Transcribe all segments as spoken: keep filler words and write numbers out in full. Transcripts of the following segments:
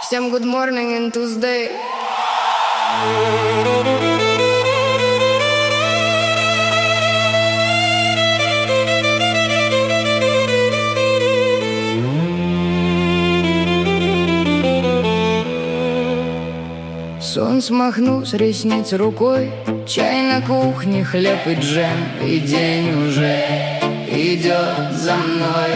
Всем good morning in Tuesday. Сон смахнул с ресниц рукой, чай на кухне, хлеб и джем, и день уже идет за мной.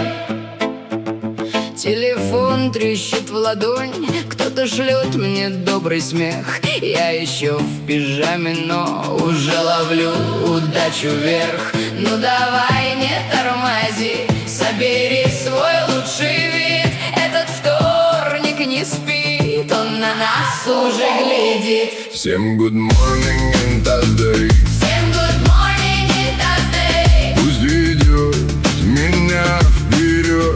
Телефон трещит в ладонь, кто-то шлет мне добрый смех. Я еще в пижаме, но уже ловлю удачу вверх. Ну давай, не тормози, собери свой лучший вид. Этот вторник не спит, он на нас уже глядит. Всем good morning in Thursday. Всем good morning in Thursday. Пусть ведет меня вперед.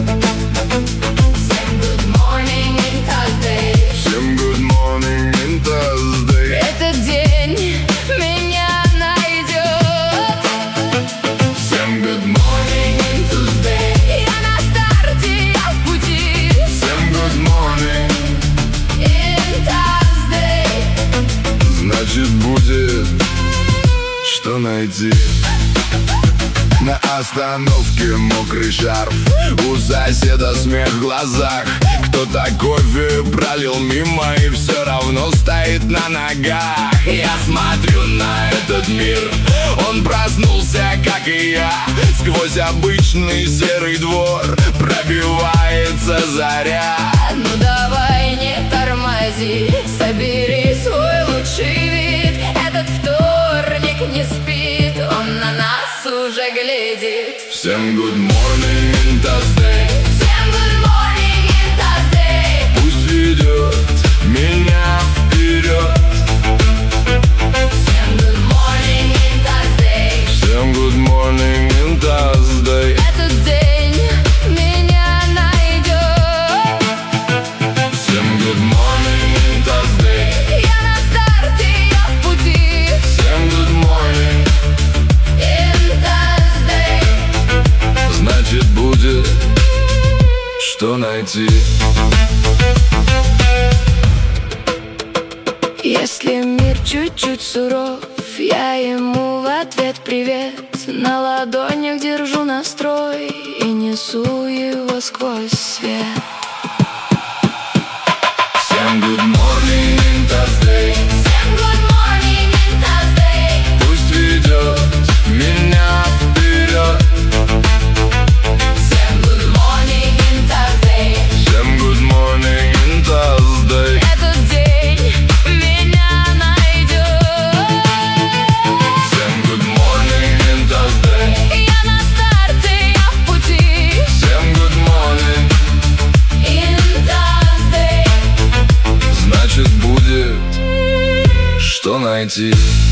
Всем good morning in Thursday. Всем good morning in Thursday. Этот день меня найдет. Всем good morning in Tuesday. Я на старте, я в пути. Всем good morning. In Thursday. Значит будет что найти. На остановке мокрый шарф, у соседа смех в глазах. Кто-то кофе пролил мимо и все равно стоит на ногах. Я смотрю на этот мир, он проснулся, как и я. Сквозь обычный серый двор пробивается заря. Ну давай, не тормози, собери свой лучший вид. Этот вторник не спит, он на нас уже глядит. Всем good morning in Thursday. Всем good morning in Thursday. Пусть ведет меня вперед. Всем good morning in Thursday. Всем good morning in Thursday. Этот день меня найдет. Всем good morning in Thursday. Я на старте, я в пути. Всем good morning. In Thursday. Значит будет что найти. Если мир чуть-чуть суров, я ему в ответ привет. На ладонях держу настрой и несу его сквозь свет. Всем good morning in Thursday. Всем good morning in Thursday. Пусть ведет меня вперед. Всем good morning in Thursday. Всем good morning in Thursday. Этот день меня найдет. Всем good morning in Thursday. Я на старте, я в пути. Всем good morning. In Thursday. Значит будет что найти.